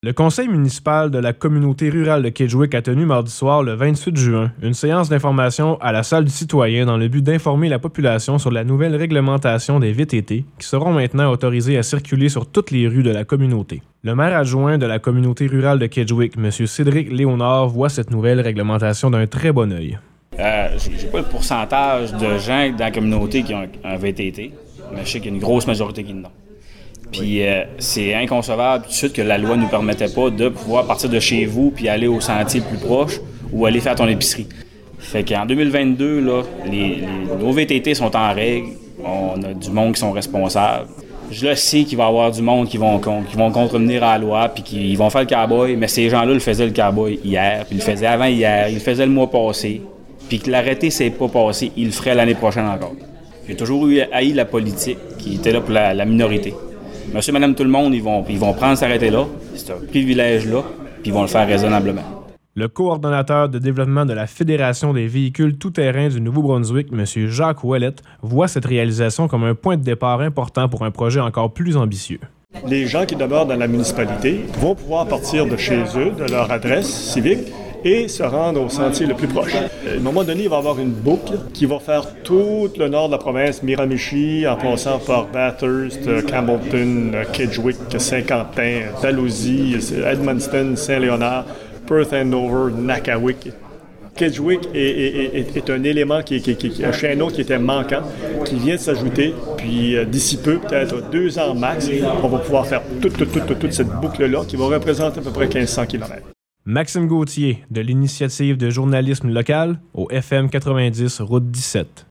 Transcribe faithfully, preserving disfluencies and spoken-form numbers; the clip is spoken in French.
Le conseil municipal de la communauté rurale de Kedgewick a tenu mardi soir, le vingt-huit juin, une séance d'information à la salle du citoyen dans le but d'informer la population sur la nouvelle réglementation des V T T qui seront maintenant autorisés à circuler sur toutes les rues de la communauté. Le maire adjoint de la communauté rurale de Kedgewick, M. Cédric Léonard, voit cette nouvelle réglementation d'un très bon œil. Euh, j'ai pas le pourcentage de gens dans la communauté qui ont un V T T, mais je sais qu'il y a une grosse majorité qui l'ont. Puis euh, c'est inconcevable tout de suite que la loi ne nous permettait pas de pouvoir partir de chez vous puis aller au sentier le plus proche ou aller faire ton épicerie. Fait qu'en deux mille vingt-deux, là, les, les, nos V T T sont en règle, on a du monde qui sont responsables. Je le sais qu'il va y avoir du monde qui vont, qui vont contrevenir à la loi puis qui vont faire le cowboy, mais ces gens-là le faisaient le cowboy hier, puis ils le faisaient avant hier, ils le faisaient le mois passé, puis que l'arrêté s'est pas passé, ils le feraient l'année prochaine encore. J'ai toujours eu haï la politique qui était là pour la, la minorité. Monsieur, madame, tout le monde, ils vont, ils vont prendre cet arrêté-là, c'est un privilège-là, puis ils vont le faire raisonnablement. Le coordonnateur de développement de la Fédération des véhicules tout-terrain du Nouveau-Brunswick, M. Jacques Ouellette, voit cette réalisation comme un point de départ important pour un projet encore plus ambitieux. Les gens qui demeurent dans la municipalité vont pouvoir partir de chez eux, de leur adresse civique, et se rendre au sentier le plus proche. À un moment donné, il va y avoir une boucle qui va faire tout le nord de la province, Miramichi, en passant par Bathurst, Campbellton, Kedgewick, Saint-Quentin, Dalhousie, Edmundston, Saint-Léonard, Perth Andover, Nakawick. Kedgewick est, est, est, est un élément, qui, qui, qui, un chaînon qui était manquant, qui vient de s'ajouter. Puis euh, d'ici peu, peut-être deux ans max, on va pouvoir faire toute, toute, toute, toute cette boucle-là qui va représenter à peu près mille cinq cents kilomètres. Maxime Gauthier, de l'Initiative de journalisme local, au F M quatre-vingt-dix, route dix-sept.